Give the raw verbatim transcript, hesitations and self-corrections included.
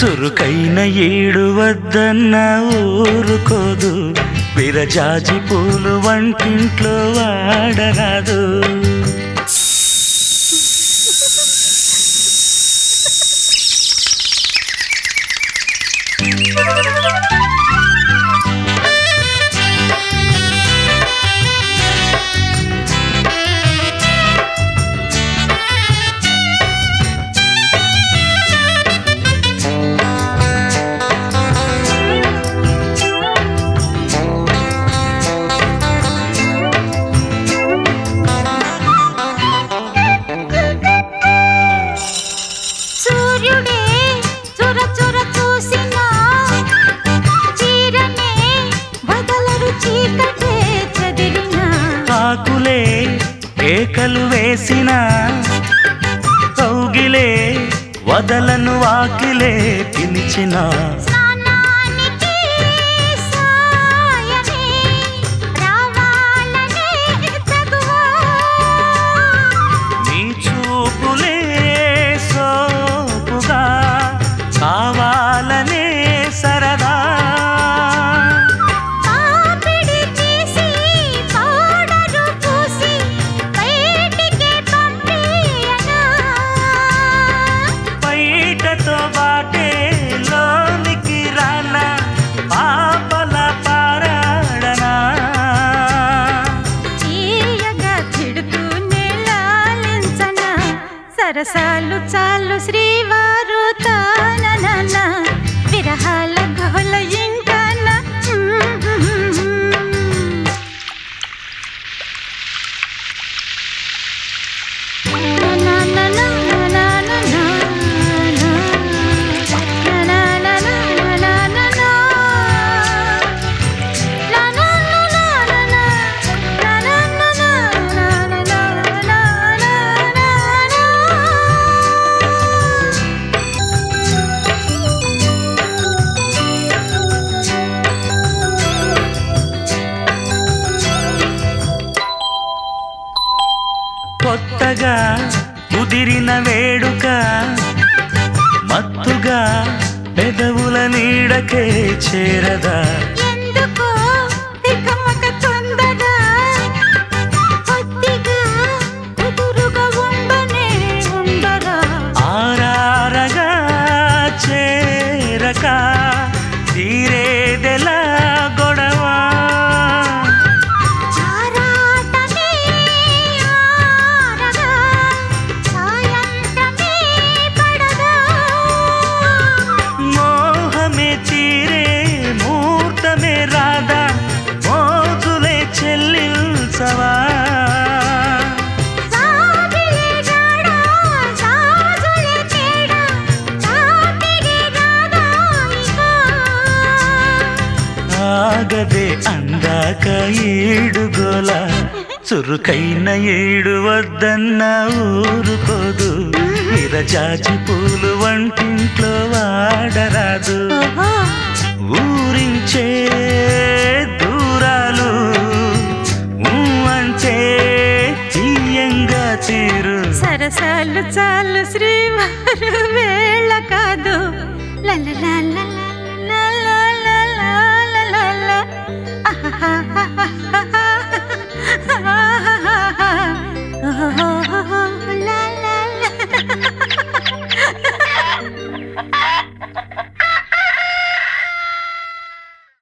చురుకైన ఏడు వద్దన్న ఊరుకోదు, విరజాజి పూలు వంటింట్లో వాడరాదు. ఆకులే కేకలు వేసిన కౌగిలే వదలను వాకిలే పిలిచిన నీ చూపులే సోపుగా కావాలనే సరదా బాటే లోనికి రానా పాపల పారాడనా తీయగా తిడుతూనే లాలించనా సరసాలు చాలు శ్రీవారు తానన విరహాల గోల ఇంకనా కొత్తగా కుదిరిన వేడుక మత్తుగా పెదవుల నీడకే చేరదా ఎందుకో తికమక తొందర కొద్దిగా కుదురుగా ఉండనే ఉండరా ఆరారగా చేరక తీరేదెలా గొడవ తీరే ముహూర్తమే రాదా మోజులే చెల్లించవా ఆగదే అందాక ఏడుగోల చురుకైన ఏడు వద్దన్న ఊరుకోదు, విరజాజి పూలు వంటింట్లో వాడరాదు. ఊరించే దూరాలు అంటే తీయంగా తీరు సరసాలు చాలు శ్రీవారు వేళ కాదు లా